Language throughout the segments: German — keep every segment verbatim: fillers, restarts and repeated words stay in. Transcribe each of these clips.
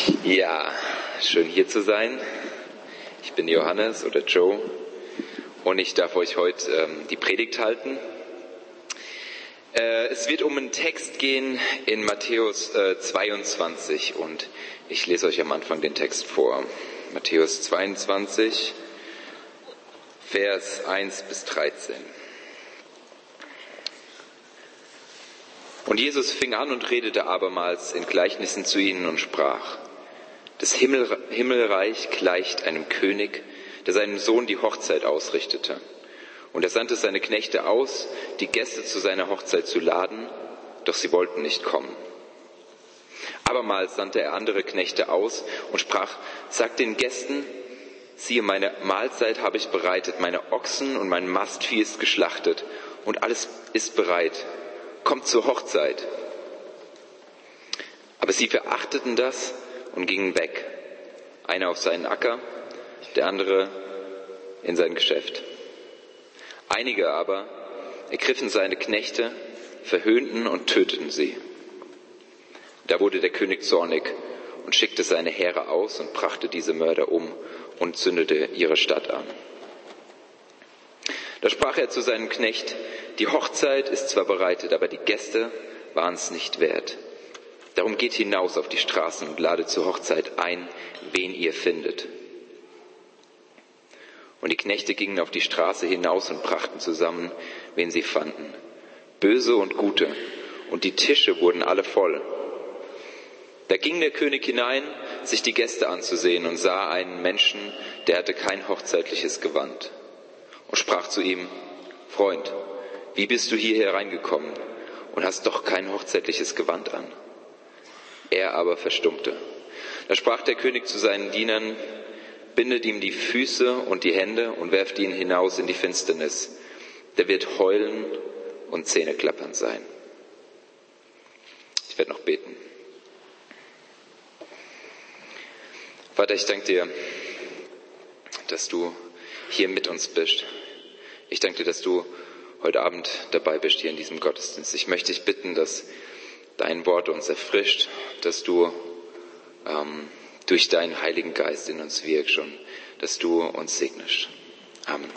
Ja, schön hier zu sein. Ich bin Johannes oder Joe und ich darf euch heute ähm, die Predigt halten. Äh, es wird um einen Text gehen in Matthäus äh, zweiundzwanzig und ich lese euch am Anfang den Text vor. Matthäus zweiundzwanzig, Vers eins bis dreizehn. Und Jesus fing an und redete abermals in Gleichnissen zu ihnen und sprach: Das Himmel, Himmelreich gleicht einem König, der seinem Sohn die Hochzeit ausrichtete. Und er sandte seine Knechte aus, die Gäste zu seiner Hochzeit zu laden, doch sie wollten nicht kommen. Abermals sandte er andere Knechte aus und sprach: Sagt den Gästen, siehe, meine Mahlzeit habe ich bereitet, meine Ochsen und mein Mastvieh ist geschlachtet und alles ist bereit. Kommt zur Hochzeit. Aber sie verachteten das und gingen weg. Einer auf seinen Acker, der andere in sein Geschäft. Einige aber ergriffen seine Knechte, verhöhnten und töteten sie. Da wurde der König zornig und schickte seine Heere aus und brachte diese Mörder um und zündete ihre Stadt an. Da sprach er zu seinem Knecht: Die Hochzeit ist zwar bereitet, aber die Gäste waren es nicht wert. Darum geht hinaus auf die Straßen und ladet zur Hochzeit ein, wen ihr findet. Und die Knechte gingen auf die Straße hinaus und brachten zusammen, wen sie fanden, Böse und Gute, und die Tische wurden alle voll. Da ging der König hinein, sich die Gäste anzusehen, und sah einen Menschen, der hatte kein hochzeitliches Gewand, und sprach zu ihm: Freund, wie bist du hier hereingekommen und hast doch kein hochzeitliches Gewand an? Er aber verstummte. Da sprach der König zu seinen Dienern: Bindet ihm die Füße und die Hände und werft ihn hinaus in die Finsternis. Der wird heulen und Zähneklappern sein. Ich werde noch beten. Vater, ich danke dir, dass du hier mit uns bist. Ich danke dir, dass du heute Abend dabei bist hier in diesem Gottesdienst. Ich möchte dich bitten, dass dein Wort uns erfrischt, dass du ähm, durch deinen Heiligen Geist in uns wirkst und dass du uns segnest. Amen.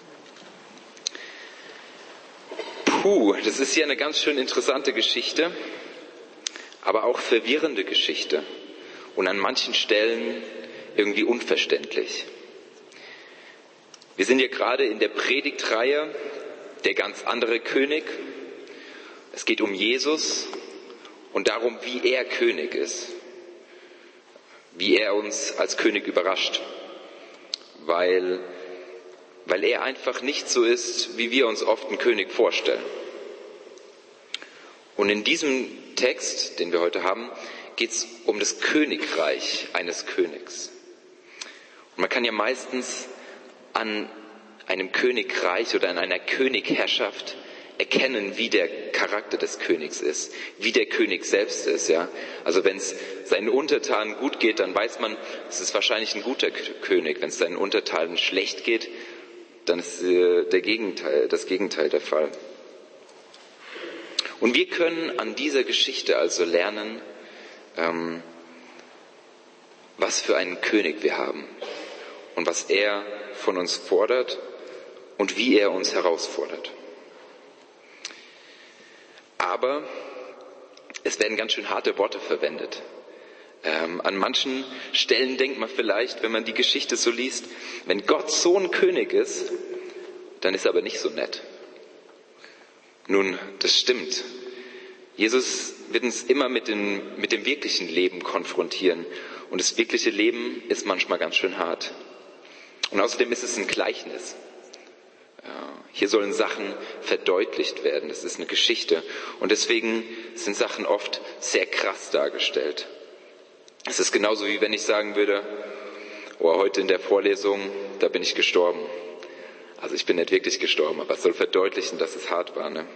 Puh, das ist hier eine ganz schön interessante Geschichte, aber auch verwirrende Geschichte und an manchen Stellen irgendwie unverständlich. Wir sind hier gerade in der Predigtreihe Der ganz andere König. Es geht um Jesus und darum, wie er König ist. Wie er uns als König überrascht. Weil, weil er einfach nicht so ist, wie wir uns oft einen König vorstellen. Und in diesem Text, den wir heute haben, geht es um das Königreich eines Königs. Und man kann ja meistens an einem Königreich oder an einer Königherrschaft erkennen, wie der Charakter des Königs ist, wie der König selbst ist. Ja, also wenn es seinen Untertanen gut geht, dann weiß man, es ist wahrscheinlich ein guter König. Wenn es seinen Untertanen schlecht geht, dann ist äh, der Gegenteil, das Gegenteil der Fall. Und wir können an dieser Geschichte also lernen, ähm, was für einen König wir haben und was er von uns fordert und wie er uns herausfordert. Aber es werden ganz schön harte Worte verwendet. Ähm, an manchen Stellen denkt man vielleicht, wenn man die Geschichte so liest, wenn Gott so ein König ist, dann ist er aber nicht so nett. Nun, das stimmt. Jesus wird uns immer mit dem, mit dem wirklichen Leben konfrontieren. Und das wirkliche Leben ist manchmal ganz schön hart. Und außerdem ist es ein Gleichnis. Hier sollen Sachen verdeutlicht werden. Das ist eine Geschichte. Und deswegen sind Sachen oft sehr krass dargestellt. Es ist genauso, wie wenn ich sagen würde: Oh, heute in der Vorlesung, da bin ich gestorben. Also ich bin nicht wirklich gestorben, aber es soll verdeutlichen, dass es hart war. Ne?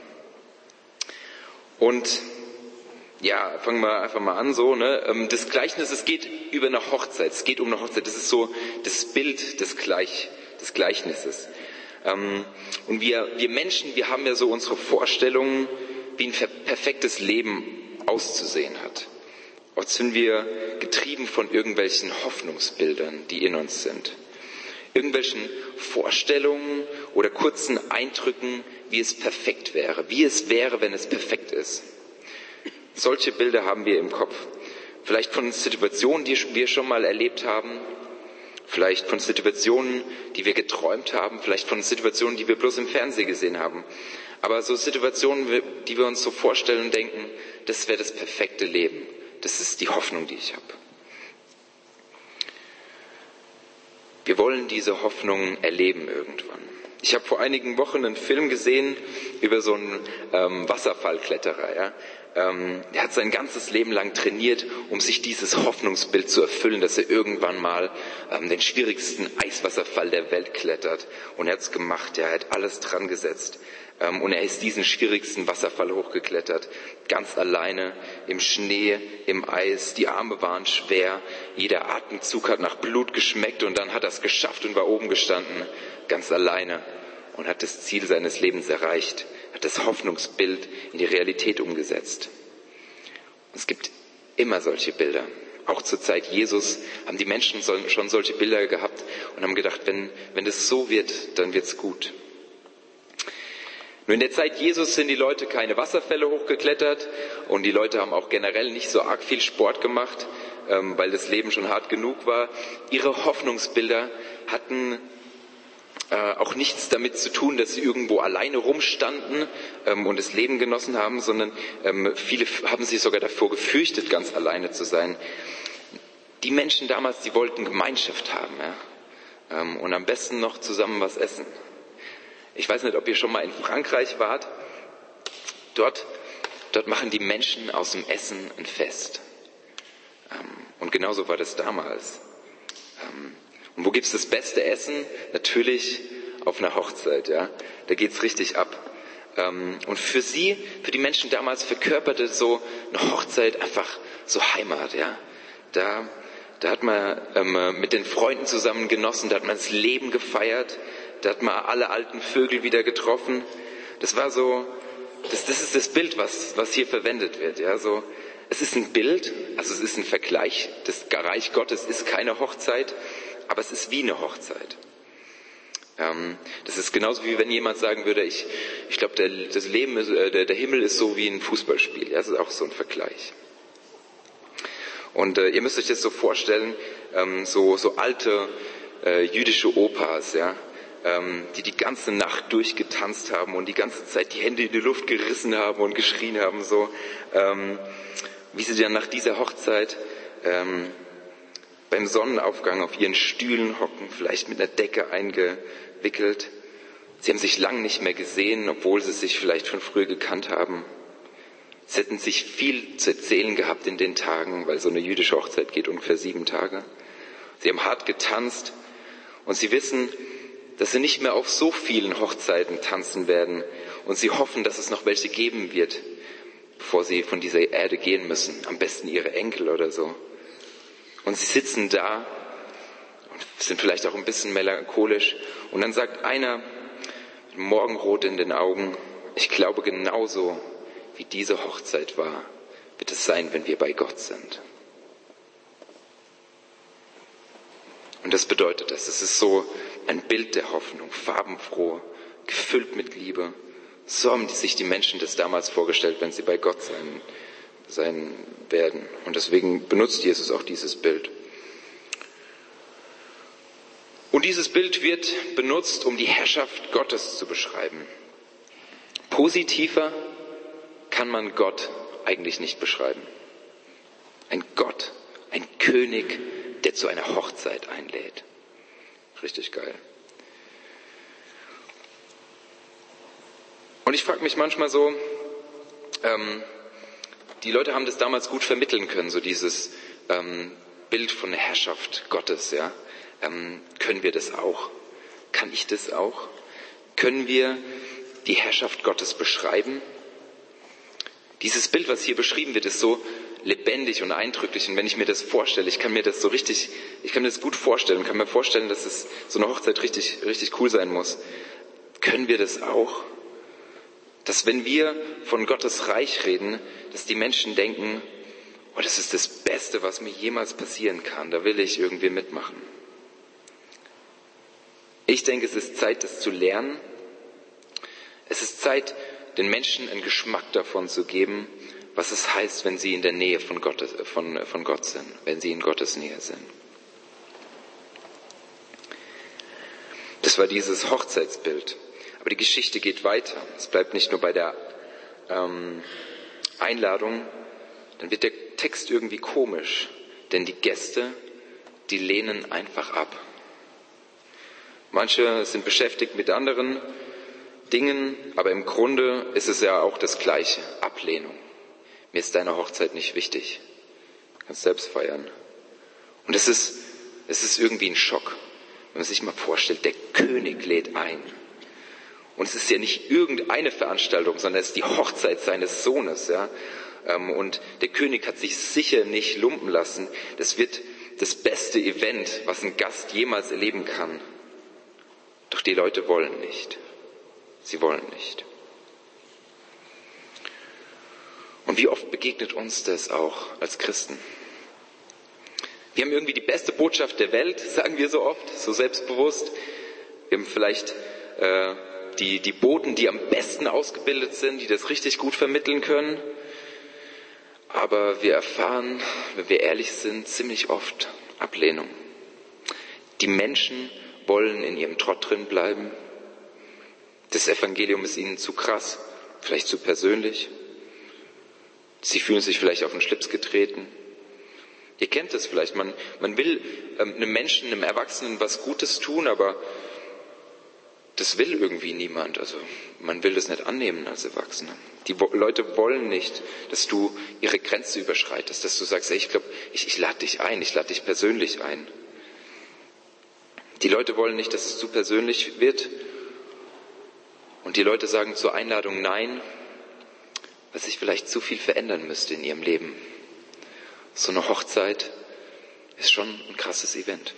Und ja, fangen wir einfach mal an so. Ne? Das Gleichnis, es geht über eine Hochzeit. Es geht um eine Hochzeit. Das ist so das Bild des, Gleich, des Gleichnisses. Und wir, wir Menschen, wir haben ja so unsere Vorstellungen, wie ein perfektes Leben auszusehen hat. Oft sind wir getrieben von irgendwelchen Hoffnungsbildern, die in uns sind. Irgendwelchen Vorstellungen oder kurzen Eindrücken, wie es perfekt wäre, wie es wäre, wenn es perfekt ist. Solche Bilder haben wir im Kopf. Vielleicht von Situationen, die wir schon mal erlebt haben, vielleicht von Situationen, die wir geträumt haben, vielleicht von Situationen, die wir bloß im Fernsehen gesehen haben. Aber so Situationen, die wir uns so vorstellen und denken, das wäre das perfekte Leben. Das ist die Hoffnung, die ich habe. Wir wollen diese Hoffnung erleben irgendwann. Ich habe vor einigen Wochen einen Film gesehen über so einen ähm, Wasserfallkletterer. Ja? Ähm, der hat sein ganzes Leben lang trainiert, um sich dieses Hoffnungsbild zu erfüllen, dass er irgendwann mal ähm, den schwierigsten Eiswasserfall der Welt klettert. Und er hat es gemacht, er hat alles dran gesetzt. Ähm, und er ist diesen schwierigsten Wasserfall hochgeklettert, ganz alleine, im Schnee, im Eis. Die Arme waren schwer, jeder Atemzug hat nach Blut geschmeckt und dann hat er es geschafft und war oben gestanden, ganz alleine und hat das Ziel seines Lebens erreicht, hat das Hoffnungsbild in die Realität umgesetzt. Und es gibt immer solche Bilder. Auch zur Zeit Jesus haben die Menschen schon solche Bilder gehabt und haben gedacht, wenn, wenn das so wird, dann wird's gut. Nur in der Zeit Jesus sind die Leute keine Wasserfälle hochgeklettert und die Leute haben auch generell nicht so arg viel Sport gemacht, ähm, weil das Leben schon hart genug war. Ihre Hoffnungsbilder hatten äh, auch nichts damit zu tun, dass sie irgendwo alleine rumstanden ähm, und das Leben genossen haben, sondern ähm, viele haben sich sogar davor gefürchtet, ganz alleine zu sein. Die Menschen damals, die wollten Gemeinschaft haben, ja? ähm, und am besten noch zusammen was essen. Ich weiß nicht, ob ihr schon mal in Frankreich wart. Dort, dort machen die Menschen aus dem Essen ein Fest. Und genauso war das damals. Und wo gibt's das beste Essen? Natürlich auf einer Hochzeit, ja. Da geht's richtig ab. Und für sie, für die Menschen damals, verkörperte so eine Hochzeit einfach so Heimat, ja. Da, da hat man ähm, mit den Freunden zusammen genossen, da hat man das Leben gefeiert. Da hat man alle alten Vögel wieder getroffen. Das war so, das, das ist das Bild, was, was hier verwendet wird. Ja, so, es ist ein Bild, also es ist ein Vergleich. Das Reich Gottes ist keine Hochzeit, aber es ist wie eine Hochzeit. Ähm, das ist genauso wie wenn jemand sagen würde, ich, ich glaube, der, das Leben ist, äh, der, der Himmel ist so wie ein Fußballspiel. Ja, das ist auch so ein Vergleich. Und äh, ihr müsst euch das so vorstellen, ähm, so, so alte äh, jüdische Opas, ja, die die ganze Nacht durchgetanzt haben und die ganze Zeit die Hände in die Luft gerissen haben und geschrien haben, so ähm, wie sie dann nach dieser Hochzeit ähm, beim Sonnenaufgang auf ihren Stühlen hocken, vielleicht mit einer Decke eingewickelt. Sie haben sich lang nicht mehr gesehen, obwohl sie sich vielleicht von früher gekannt haben. Sie hätten sich viel zu erzählen gehabt in den Tagen, weil so eine jüdische Hochzeit geht ungefähr sieben Tage. Sie haben hart getanzt und sie wissen, dass sie nicht mehr auf so vielen Hochzeiten tanzen werden und sie hoffen, dass es noch welche geben wird, bevor sie von dieser Erde gehen müssen. Am besten ihre Enkel oder so. Und sie sitzen da und sind vielleicht auch ein bisschen melancholisch und dann sagt einer mit Morgenrot in den Augen, ich glaube genauso wie diese Hochzeit war, wird es sein, wenn wir bei Gott sind. Und das bedeutet das. Es ist so ein Bild der Hoffnung, farbenfroh, gefüllt mit Liebe. So haben sich die Menschen das damals vorgestellt, wenn sie bei Gott sein, sein werden. Und deswegen benutzt Jesus auch dieses Bild. Und dieses Bild wird benutzt, um die Herrschaft Gottes zu beschreiben. Positiver kann man Gott eigentlich nicht beschreiben. Ein Gott, ein König, der zu einer Hochzeit einlädt. Richtig geil. Und ich frage mich manchmal so, ähm, die Leute haben das damals gut vermitteln können, so dieses ähm, Bild von der Herrschaft Gottes. Ja? Ähm, können wir das auch? Kann ich das auch? Können wir die Herrschaft Gottes beschreiben? Dieses Bild, was hier beschrieben wird, ist so lebendig und eindrücklich. Und wenn ich mir das vorstelle, ich kann mir das so richtig, ich kann mir das gut vorstellen, kann mir vorstellen, dass es so eine Hochzeit richtig, richtig cool sein muss. Können wir das auch? Dass wenn wir von Gottes Reich reden, dass die Menschen denken, oh, das ist das Beste, was mir jemals passieren kann. Da will ich irgendwie mitmachen. Ich denke, es ist Zeit, das zu lernen. Es ist Zeit, den Menschen einen Geschmack davon zu geben, was es heißt, wenn sie in der Nähe von Gott, von, von Gott sind, wenn sie in Gottes Nähe sind. Das war dieses Hochzeitsbild. Aber die Geschichte geht weiter. Es bleibt nicht nur bei der ähm, Einladung. Dann wird der Text irgendwie komisch. Denn die Gäste, die lehnen einfach ab. Manche sind beschäftigt mit anderen Dingen, aber im Grunde ist es ja auch das Gleiche. Ablehnung. Mir ist deine Hochzeit nicht wichtig. Du kannst selbst feiern. Und es ist, es ist irgendwie ein Schock. Wenn man sich mal vorstellt, der König lädt ein. Und es ist ja nicht irgendeine Veranstaltung, sondern es ist die Hochzeit seines Sohnes. Ja? Und der König hat sich sicher nicht lumpen lassen. Das wird das beste Event, was ein Gast jemals erleben kann. Doch die Leute wollen nicht. Sie wollen nicht. Und wie oft begegnet uns das auch als Christen? Wir haben irgendwie die beste Botschaft der Welt, sagen wir so oft, so selbstbewusst. Wir haben vielleicht äh, die, die Boten, die am besten ausgebildet sind, die das richtig gut vermitteln können. Aber wir erfahren, wenn wir ehrlich sind, ziemlich oft Ablehnung. Die Menschen wollen in ihrem Trott drin bleiben. Das Evangelium ist ihnen zu krass, vielleicht zu persönlich. Sie fühlen sich vielleicht auf den Schlips getreten. Ihr kennt es vielleicht, man, man will ähm, einem Menschen, einem Erwachsenen was Gutes tun, aber das will irgendwie niemand. Also man will das nicht annehmen als Erwachsener. Die Wo- Leute wollen nicht, dass du ihre Grenze überschreitest, dass du sagst, ey, ich glaube, ich, ich lade dich ein, ich lade dich persönlich ein. Die Leute wollen nicht, dass es zu persönlich wird. Und die Leute sagen zur Einladung Nein, weil sich vielleicht zu viel verändern müsste in ihrem Leben. So eine Hochzeit ist schon ein krasses Event.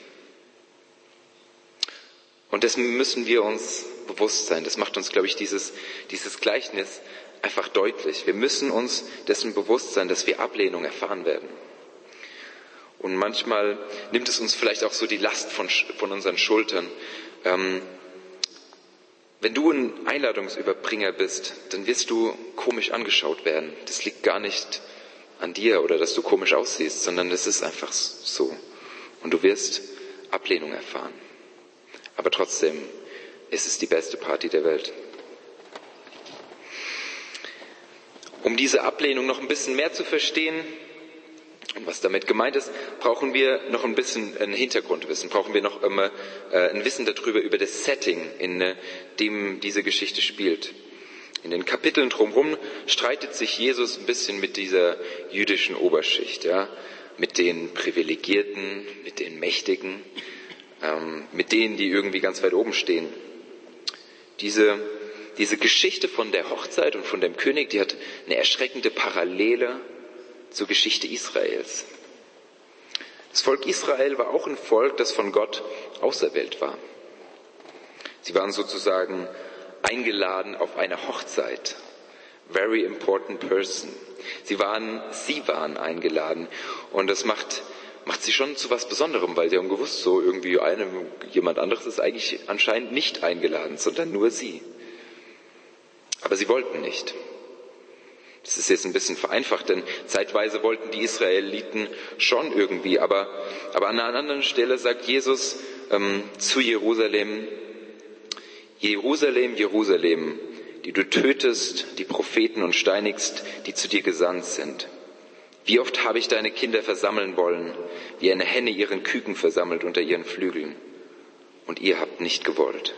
Und dessen müssen wir uns bewusst sein. Das macht uns, glaube ich, dieses, dieses Gleichnis einfach deutlich. Wir müssen uns dessen bewusst sein, dass wir Ablehnung erfahren werden. Und manchmal nimmt es uns vielleicht auch so die Last von, von unseren Schultern. Ähm, wenn du ein Einladungsüberbringer bist, dann wirst du komisch angeschaut werden. Das liegt gar nicht an dir oder dass du komisch aussiehst, sondern es ist einfach so. Und du wirst Ablehnung erfahren. Aber trotzdem ist es die beste Party der Welt. Um diese Ablehnung noch ein bisschen mehr zu verstehen und was damit gemeint ist, brauchen wir noch ein bisschen ein Hintergrundwissen, brauchen wir noch immer ein Wissen darüber, über das Setting, in dem diese Geschichte spielt. In den Kapiteln drumherum streitet sich Jesus ein bisschen mit dieser jüdischen Oberschicht, ja, mit den Privilegierten, mit den Mächtigen, ähm, mit denen, die irgendwie ganz weit oben stehen. Diese, diese Geschichte von der Hochzeit und von dem König, die hat eine erschreckende Parallele zur Geschichte Israels. Das Volk Israel war auch ein Volk, das von Gott auserwählt war. Sie waren sozusagen eingeladen auf eine Hochzeit. Very important person. Sie waren, sie waren eingeladen. Und das macht, macht sie schon zu was Besonderem, weil sie haben gewusst, so irgendwie eine, jemand anderes ist eigentlich anscheinend nicht eingeladen, sondern nur sie. Aber sie wollten nicht. Das ist jetzt ein bisschen vereinfacht, denn zeitweise wollten die Israeliten schon irgendwie, aber, aber an einer anderen Stelle sagt Jesus ähm, zu Jerusalem, Jerusalem, Jerusalem, die du tötest, die Propheten und steinigst, die zu dir gesandt sind. Wie oft habe ich deine Kinder versammeln wollen, wie eine Henne ihren Küken versammelt unter ihren Flügeln. Und ihr habt nicht gewollt.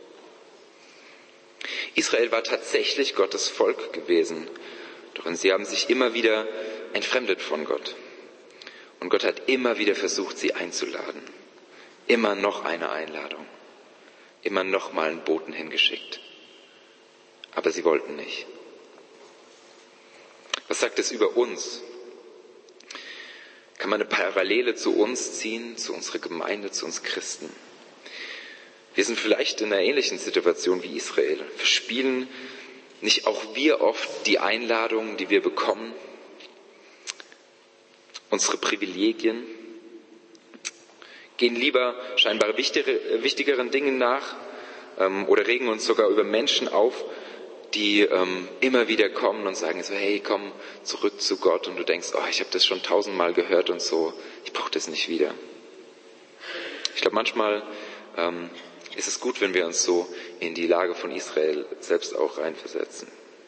Israel war tatsächlich Gottes Volk gewesen, doch sie haben sich immer wieder entfremdet von Gott. Und Gott hat immer wieder versucht, sie einzuladen. Immer noch eine Einladung. Immer noch mal einen Boten hingeschickt. Aber sie wollten nicht. Was sagt es über uns? Kann man eine Parallele zu uns ziehen, zu unserer Gemeinde, zu uns Christen? Wir sind vielleicht in einer ähnlichen Situation wie Israel. Verspielen nicht auch wir oft die Einladungen, die wir bekommen? unsere Privilegien, gehen lieber scheinbar wichtigere, wichtigeren Dingen nach ähm, oder regen uns sogar über Menschen auf, die ähm, immer wieder kommen und sagen so, hey, komm zurück zu Gott. Und du denkst, oh, ich habe das schon tausendmal gehört und so, ich brauche das nicht wieder. Ich glaube, manchmal ähm, ist es gut, wenn wir uns so in die Lage von Israel selbst auch reinversetzen.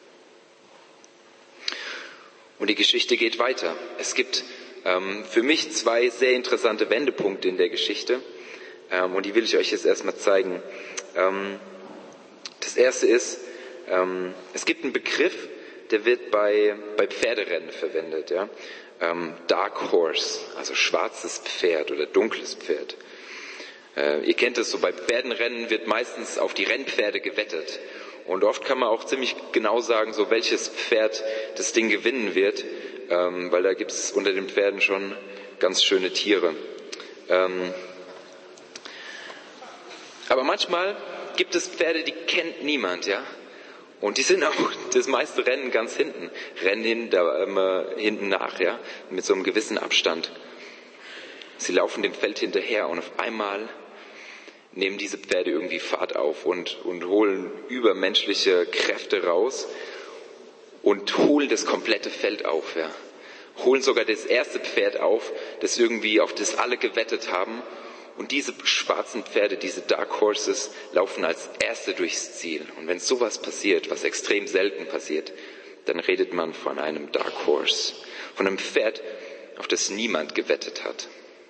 Und die Geschichte geht weiter. Es gibt ähm, für mich zwei sehr interessante Wendepunkte in der Geschichte. Ähm, und die will ich euch jetzt erstmal zeigen. Ähm, das erste ist, ähm, es gibt einen Begriff, der wird bei, bei Pferderennen verwendet. Ja? Ähm, Dark Horse, also schwarzes Pferd oder dunkles Pferd. Äh, ihr kennt es so, bei Pferdenrennen wird meistens auf die Rennpferde gewettet. Und oft kann man auch ziemlich genau sagen, so welches Pferd das Ding gewinnen wird, ähm, weil da gibt es unter den Pferden schon ganz schöne Tiere. Ähm, aber manchmal gibt es Pferde, die kennt niemand, ja. Und die sind auch das meiste Rennen ganz hinten, rennen hin, da, ähm, hinten nach, ja, mit so einem gewissen Abstand. Sie laufen dem Feld hinterher und auf einmal nehmen diese Pferde irgendwie Fahrt auf und, und holen übermenschliche Kräfte raus und holen das komplette Feld auf. Ja. Holen sogar das erste Pferd auf, das irgendwie auf das alle gewettet haben. Und diese schwarzen Pferde, diese Dark Horses, laufen als erste durchs Ziel. Und wenn sowas passiert, was extrem selten passiert, dann redet man von einem Dark Horse, von einem Pferd, auf das niemand gewettet hat.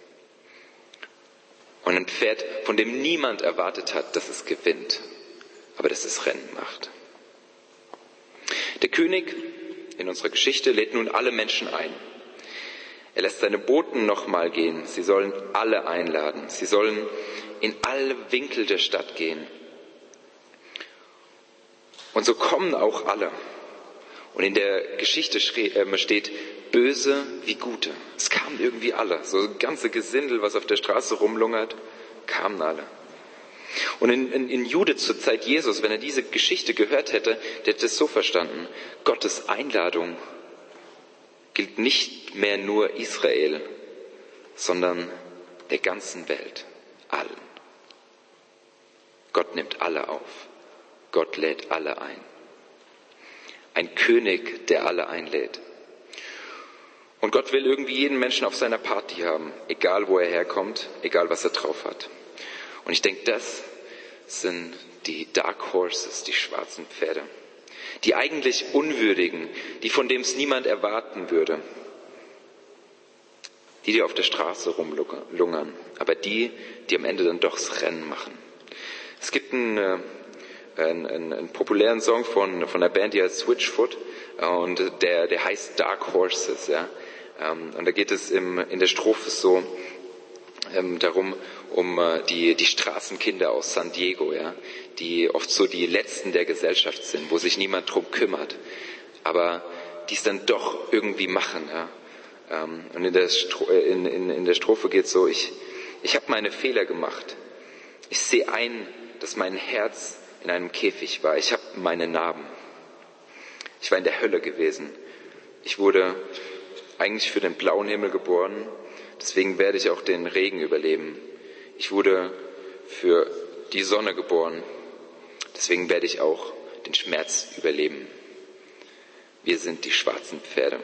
Und ein Pferd, von dem niemand erwartet hat, dass es gewinnt, aber dass es Rennen macht. Der König in unserer Geschichte lädt nun alle Menschen ein. Er lässt seine Boten nochmal gehen. Sie sollen alle einladen. Sie sollen in alle Winkel der Stadt gehen. Und so kommen auch alle. Und in der Geschichte steht Böse wie Gute. Es kamen irgendwie alle. So ein ganze Gesindel, was auf der Straße rumlungert, kamen alle. Und in, in, in Jude zur Zeit Jesus, wenn er diese Geschichte gehört hätte, der hätte es so verstanden. Gottes Einladung gilt nicht mehr nur Israel, sondern der ganzen Welt, allen. Gott nimmt alle auf. Gott lädt alle ein. Ein König, der alle einlädt. Und Gott will irgendwie jeden Menschen auf seiner Party haben, egal wo er herkommt, egal was er drauf hat. Und ich denke, das sind die Dark Horses, die schwarzen Pferde. Die eigentlich Unwürdigen, die von dem es niemand erwarten würde. Die, die auf der Straße rumlungern, aber die, die am Ende dann doch das Rennen machen. Es gibt einen, äh, einen, einen, einen populären Song von, von einer Band, die heißt Switchfoot, und der, der heißt Dark Horses, ja. Und da geht es im, in der Strophe so ähm, darum, um äh, die, die Straßenkinder aus San Diego, ja, die oft so die Letzten der Gesellschaft sind, wo sich niemand drum kümmert, aber die es dann doch irgendwie machen. Ja. Ähm, und in der, Stro- in, in, in der Strophe geht es so, ich, ich habe meine Fehler gemacht. Ich sehe ein, dass mein Herz in einem Käfig war. Ich habe meine Narben. Ich war in der Hölle gewesen. Ich wurde eigentlich für den blauen Himmel geboren, deswegen werde ich auch den Regen überleben. Ich wurde für die Sonne geboren, deswegen werde ich auch den Schmerz überleben. Wir sind die schwarzen Pferde.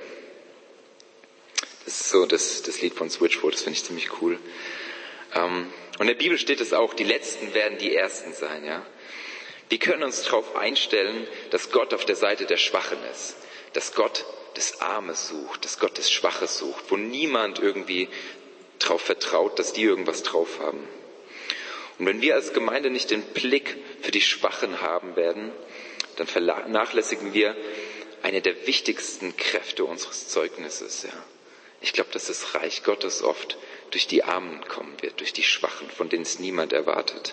Das ist so das, das Lied von Switchfoot, das finde ich ziemlich cool. Ähm, und in der Bibel steht es auch, die Letzten werden die Ersten sein. Ja? Wir können uns darauf einstellen, dass Gott auf der Seite der Schwachen ist, dass Gott das Arme sucht, dass Gott das Schwache sucht, wo niemand irgendwie darauf vertraut, dass die irgendwas drauf haben. Und wenn wir als Gemeinde nicht den Blick für die Schwachen haben werden, dann vernachlässigen wir eine der wichtigsten Kräfte unseres Zeugnisses. Ja. Ich glaube, dass das Reich Gottes oft durch die Armen kommen wird, durch die Schwachen, von denen es niemand erwartet.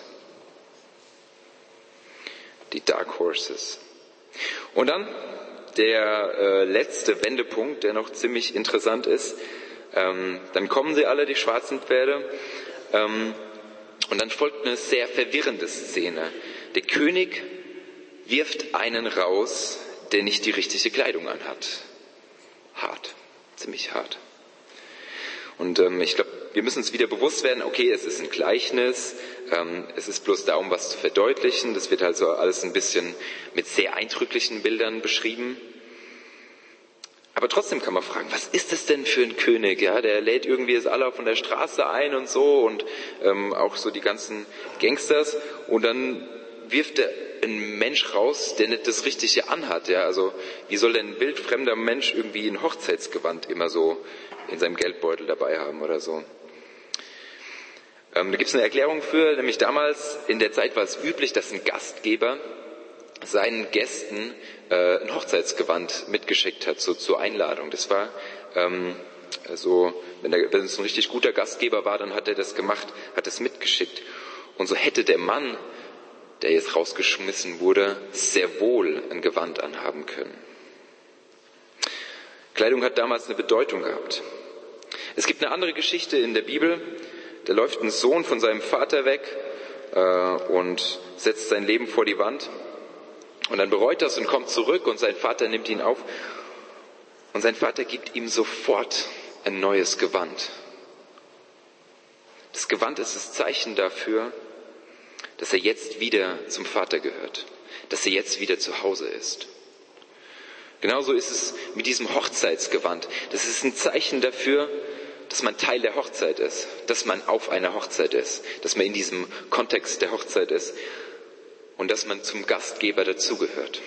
Die Dark Horses. Und dann der äh, letzte Wendepunkt, der noch ziemlich interessant ist. Ähm, dann kommen sie alle, die schwarzen Pferde. Ähm, und dann folgt eine sehr verwirrende Szene. Der König wirft einen raus, der nicht die richtige Kleidung anhat. Hart, ziemlich hart. Und ähm, ich glaube, wir müssen uns wieder bewusst werden, okay, es ist ein Gleichnis, ähm, es ist bloß da, um was zu verdeutlichen. Das wird also alles ein bisschen mit sehr eindrücklichen Bildern beschrieben. Aber trotzdem kann man fragen, was ist das denn für ein König? Ja, der lädt irgendwie das alle von der Straße ein und so und ähm, auch so die ganzen Gangsters. Und dann wirft er einen Mensch raus, der nicht das Richtige anhat. Ja, also wie soll denn ein wildfremder Mensch irgendwie ein Hochzeitsgewand immer so in seinem Geldbeutel dabei haben oder so? Ähm, da gibt es eine Erklärung für, nämlich damals in der Zeit war es üblich, dass ein Gastgeber seinen Gästen äh, ein Hochzeitsgewand mitgeschickt hat, so zur Einladung. Das war ähm, so, wenn, der, wenn es ein richtig guter Gastgeber war, dann hat er das gemacht, hat es mitgeschickt. Und so hätte der Mann, der jetzt rausgeschmissen wurde, sehr wohl ein Gewand anhaben können. Kleidung hat damals eine Bedeutung gehabt. Es gibt eine andere Geschichte in der Bibel, da läuft ein Sohn von seinem Vater weg äh, und setzt sein Leben vor die Wand. Und dann bereut er es und kommt zurück und sein Vater nimmt ihn auf. Und sein Vater gibt ihm sofort ein neues Gewand. Das Gewand ist das Zeichen dafür, dass er jetzt wieder zum Vater gehört, dass er jetzt wieder zu Hause ist. Genauso ist es mit diesem Hochzeitsgewand. Das ist ein Zeichen dafür, dass man Teil der Hochzeit ist, dass man auf einer Hochzeit ist, dass man in diesem Kontext der Hochzeit ist. Und dass man zum Gastgeber dazugehört.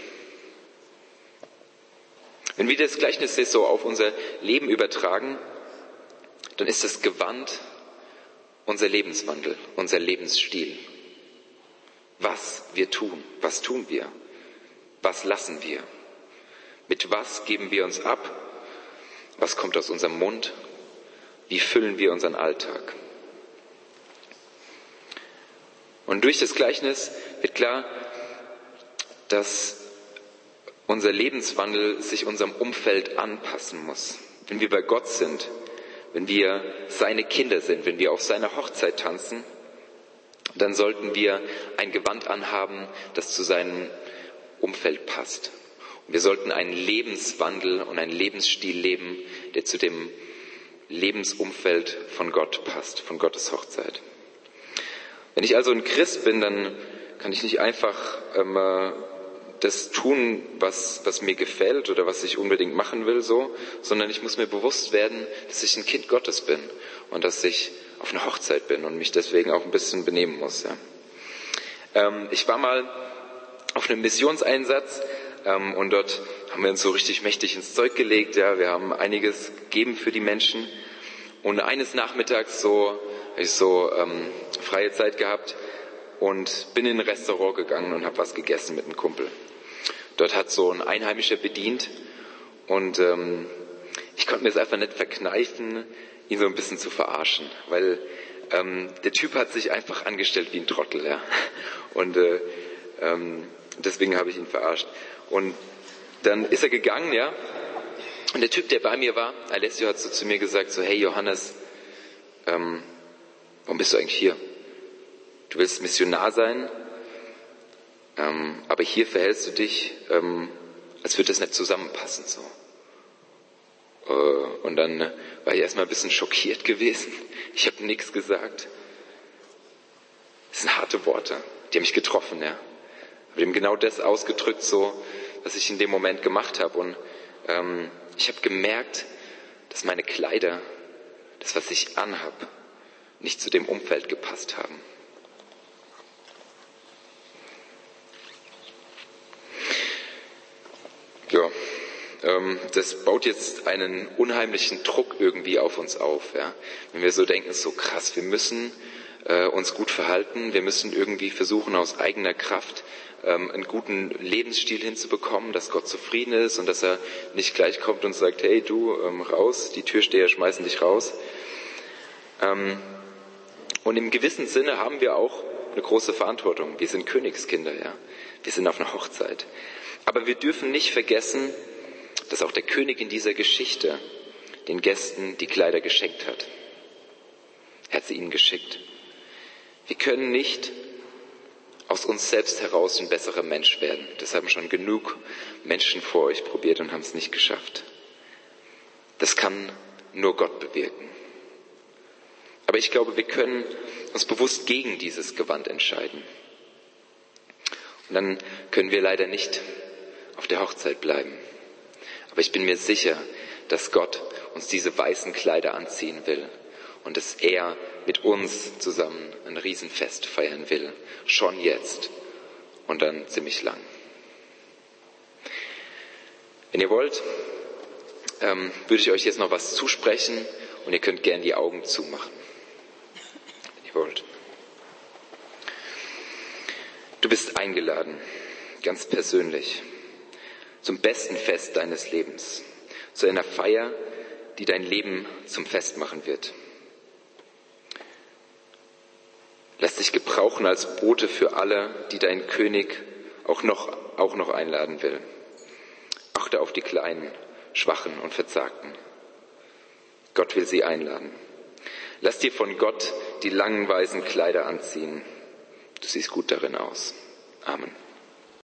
Wenn wir das Gleichnis so auf unser Leben übertragen, dann ist das Gewand unser Lebenswandel, unser Lebensstil. Was wir tun, was tun wir, was lassen wir, mit was geben wir uns ab, was kommt aus unserem Mund, wie füllen wir unseren Alltag. Und durch das Gleichnis wird klar, dass unser Lebenswandel sich unserem Umfeld anpassen muss. Wenn wir bei Gott sind, wenn wir seine Kinder sind, wenn wir auf seiner Hochzeit tanzen, dann sollten wir ein Gewand anhaben, das zu seinem Umfeld passt. Und wir sollten einen Lebenswandel und einen Lebensstil leben, der zu dem Lebensumfeld von Gott passt, von Gottes Hochzeit. Wenn ich also ein Christ bin, dann kann ich nicht einfach ähm, das tun, was, was mir gefällt oder was ich unbedingt machen will, so, sondern ich muss mir bewusst werden, dass ich ein Kind Gottes bin und dass ich auf einer Hochzeit bin und mich deswegen auch ein bisschen benehmen muss. Ja. Ähm, ich war mal auf einem Missionseinsatz ähm, und dort haben wir uns so richtig mächtig ins Zeug gelegt. Ja, wir haben einiges gegeben für die Menschen und eines Nachmittags so habe ich so ähm, freie Zeit gehabt und bin in ein Restaurant gegangen und habe was gegessen mit einem Kumpel. Dort hat so ein Einheimischer bedient und ähm, ich konnte mir es einfach nicht verkneifen, ihn so ein bisschen zu verarschen, weil ähm, der Typ hat sich einfach angestellt wie ein Trottel, ja. Und äh, ähm, deswegen habe ich ihn verarscht. Und dann ist er gegangen, ja. Und der Typ, der bei mir war, Alessio, hat so zu mir gesagt, so, hey Johannes, ähm, warum bist du eigentlich hier? Du willst Missionar sein, ähm, aber hier verhältst du dich, ähm, als würde das nicht zusammenpassen. So. Äh, und dann äh, war ich erstmal ein bisschen schockiert gewesen. Ich habe nichts gesagt. Das sind harte Worte, die haben mich getroffen. Ja. Ich habe ihm genau das ausgedrückt, so, was ich in dem Moment gemacht habe. Und ähm, ich habe gemerkt, dass meine Kleider, das, was ich anhab, nicht zu dem Umfeld gepasst haben. Ja, ähm, das baut jetzt einen unheimlichen Druck irgendwie auf uns auf. Ja? Wenn wir so denken, ist so krass, wir müssen äh, uns gut verhalten, wir müssen irgendwie versuchen, aus eigener Kraft ähm, einen guten Lebensstil hinzubekommen, dass Gott zufrieden ist und dass er nicht gleich kommt und sagt, hey du, ähm, raus, die Türsteher schmeißen dich raus. Ähm, Und im gewissen Sinne haben wir auch eine große Verantwortung. Wir sind Königskinder, ja. Wir sind auf einer Hochzeit. Aber wir dürfen nicht vergessen, dass auch der König in dieser Geschichte den Gästen die Kleider geschenkt hat. Er hat sie ihnen geschickt. Wir können nicht aus uns selbst heraus ein besserer Mensch werden. Das haben schon genug Menschen vor euch probiert und haben es nicht geschafft. Das kann nur Gott bewirken. Aber ich glaube, wir können uns bewusst gegen dieses Gewand entscheiden. Und dann können wir leider nicht auf der Hochzeit bleiben. Aber ich bin mir sicher, dass Gott uns diese weißen Kleider anziehen will und dass er mit uns zusammen ein Riesenfest feiern will. Schon jetzt und dann ziemlich lang. Wenn ihr wollt, ähm, würde ich euch jetzt noch was zusprechen und ihr könnt gern die Augen zumachen. Wenn ihr wollt. Du bist eingeladen, ganz persönlich, zum besten Fest deines Lebens, zu einer Feier, die dein Leben zum Fest machen wird. Lass dich gebrauchen als Bote für alle, die dein König auch noch, auch noch einladen will. Achte auf die Kleinen, Schwachen und Verzagten. Gott will sie einladen. Lass dir von Gott die langen weißen Kleider anziehen. Du siehst gut darin aus. Amen.